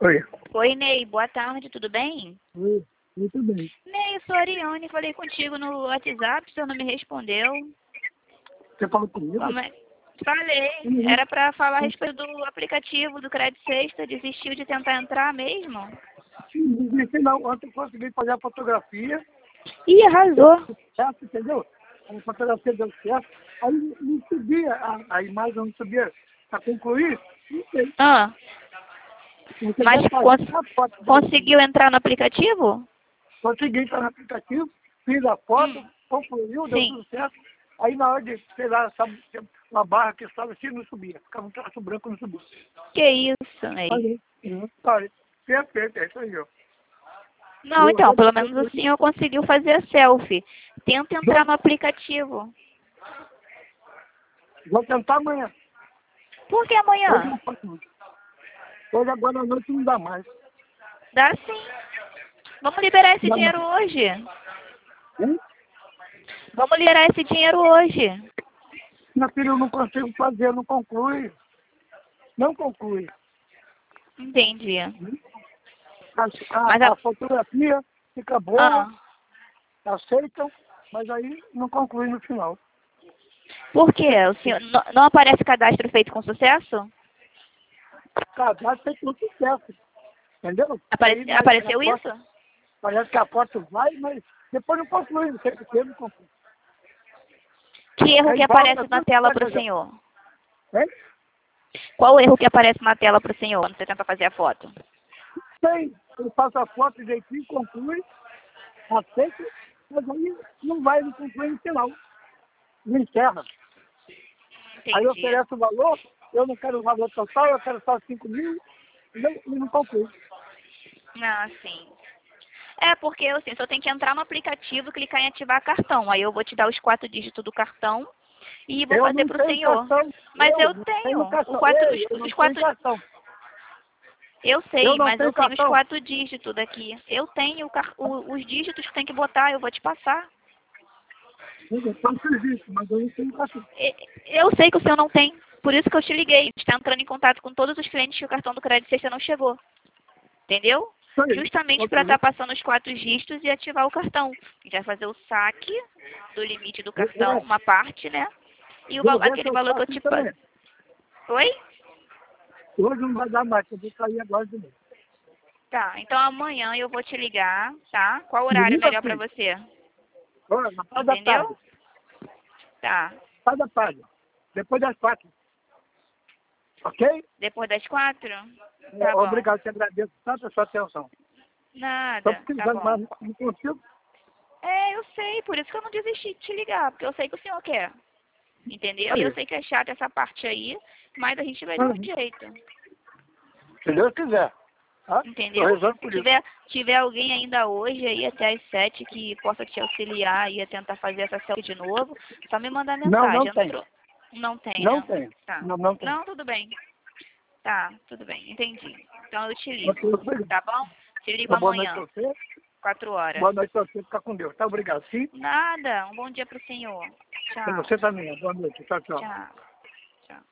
Oi. Oi, Ney, boa tarde, tudo bem? Oi, muito bem. Ney, eu sou a Ariane, falei contigo no WhatsApp, você não me respondeu. Você falou comigo? Como é? Falei, era pra falar a respeito do aplicativo do Crédito Sexta, desistiu de tentar entrar mesmo? Não, ontem eu consegui fazer a fotografia, Ih, arrasou. certo, entendeu? A fotografia deu certo. Aí não subia, a imagem não subia para concluir. Não sei. Ah, Não mas cheguei a fazer a foto. conseguiu entrar no aplicativo? Consegui entrar no aplicativo, fiz a foto, concluiu, deu Sim. tudo certo. Aí na hora de, sei lá, sabe, uma barra que estava assim, não subia. Ficava um traço branco, não subia. Que isso, Ney? Parei. Perfeito, é isso aí, ó. Não, então, pelo menos o senhor conseguiu fazer a selfie. Tenta entrar no aplicativo. Vou tentar amanhã. Por que Hoje amanhã? não posso não. Hoje agora à noite não dá mais. Dá sim. Vamos liberar esse Dá dinheiro mais. hoje. Hein? Vamos liberar esse dinheiro hoje. Minha filha, eu não consigo fazer, não conclui. Não conclui. Entendi. Mas A fotografia fica boa, ah, aceitam, mas aí não conclui no final. por quê? O senhor não aparece cadastro feito com sucesso? Cadastro tem tudo sucesso, entendeu? Apareceu A isso? foto, parece que a foto vai, mas depois não conclui, não sei porque não conclui. Que erro Aí que volta aparece na tudo tela para para o fazer. senhor? Hein? Qual o erro que aparece na tela para o senhor quando você tenta fazer a foto? Tem, eu faço a foto direitinho, conclui, aceita, mas aí não vai, não conclui no final. Não encerra. Aí eu Entendi. ofereço o valor, eu não quero o valor total, eu quero só 5 mil, e não conclui. Ah, sim. É, porque assim, só tem que entrar no aplicativo, clicar em ativar cartão. Aí eu vou te dar os 4 dígitos do cartão e vou Eu fazer não para o tenho senhor. cartão, Mas eu não tenho tenho cartão, eu não os tenho 4. cartão. Eu Eu sei, não mas eu tenho tenho os cartão. 4 dígitos daqui. Eu tenho os dígitos que tem que botar, eu vou te passar. Eu tenho serviço, mas eu não tenho cartão. Eu sei que o senhor não tem, por isso que eu te liguei. Está entrando em contato com todos os clientes que o cartão do crédito sexta não chegou. Entendeu? Isso aí. Justamente para Ok. estar passando os 4 dígitos e ativar o cartão. A gente vai fazer o saque do limite do cartão, uma parte, né? E Vou ver se aquele eu valor que eu faço te isso passo. também. Oi? Hoje não vai dar mais, eu vou sair agora de novo. Tá, então amanhã eu vou te ligar, tá? Qual Me horário liga melhor para assim, você? olha, na parte da tarde, Entendeu? Tá. parte da tarde, depois das 4. Ok? Depois das 4? Tá bom. Obrigado, te agradeço tanto a sua atenção. Estou Nada, tá precisando bom. mais, não consigo. É, eu sei, por isso que eu não desisti de te ligar, porque eu sei que o senhor quer. Entendeu? E eu Aí. sei que é chato essa parte aí, mas a gente vai dar um Uhum. jeito. Se Deus quiser. Tá? Estou Entendeu? rezando Se por isso. tiver alguém ainda hoje aí até às 7 que possa te auxiliar e a tentar fazer essa selfie de novo, só me mandar Não, mensagem. não Eu não, tem. não tem, Não né? tem. Tá. Não, não tem. Não, tudo bem. Tá, tudo bem, entendi. Então eu te Ok, ligo, obrigado. tá bom? Te ligo Uma boa noite para amanhã, você. 4 horas. Boa noite para você. Ficar com Deus. Tá? Obrigado. Sim? Nada, um bom dia pro senhor. Para Tchau, você também. Boa noite. Tchau, tchau. tchau, tchau.